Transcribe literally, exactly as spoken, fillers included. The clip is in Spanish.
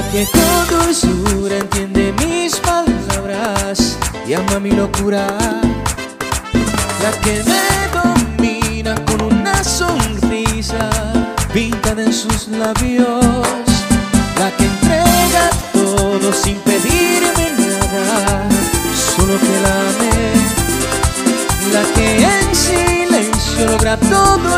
que con dulzura entiende mis palabras y ama mi locura, la que me domina con una sonrisa pintada en sus labios, la que entrega todo sin pedirme nada, solo que la ame, la que en silencio logra todo